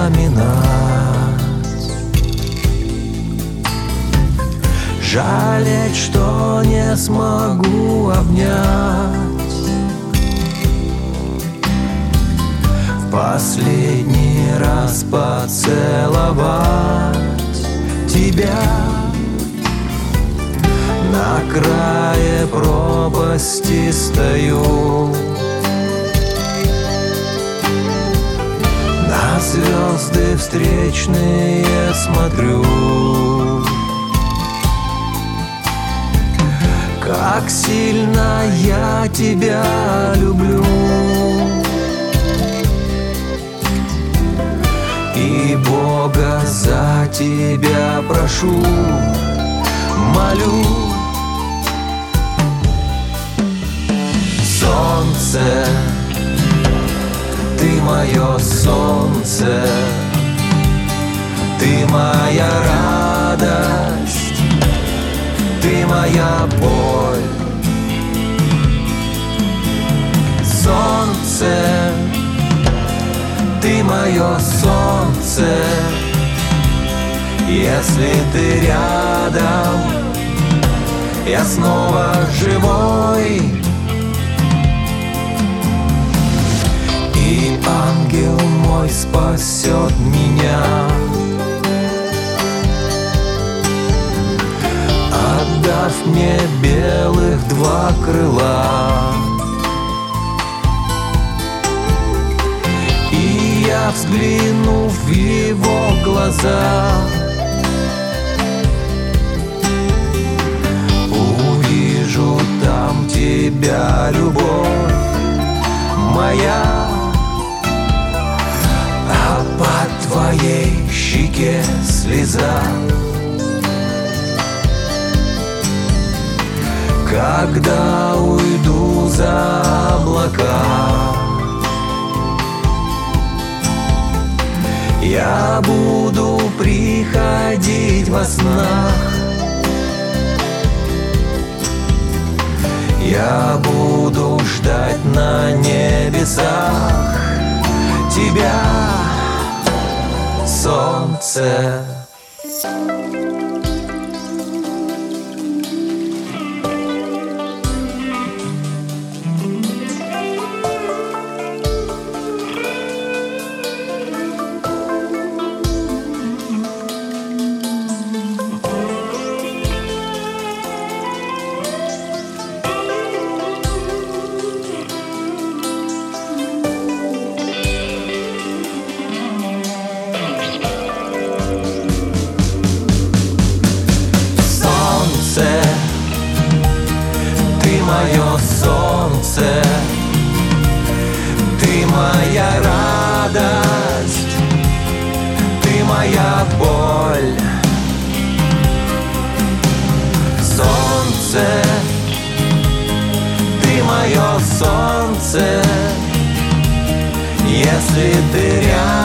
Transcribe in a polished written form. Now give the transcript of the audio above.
вспоминать. Жалеть, что не смогу обнять в последний раз, поцеловать тебя. На крае пропасти стою, на звезды встречные смотрю. Как сильно я тебя люблю, и Бога за тебя прошу, молю. Солнце, ты мое солнце, ты моя радость, ты моя боль. Солнце, ты мое солнце, если ты рядом, я снова живой. И ангел мой спасет меня, отдав мне белых два крыла. И я, взглянув в его глаза, увижу там тебя, любовь моя. А по твоей щеке слеза, когда уйду за облака. Я буду приходить во снах, я буду ждать на небесах тебя, солнце. Мое солнце, ты моя радость, ты моя боль. Солнце, ты мое солнце, если ты рядом,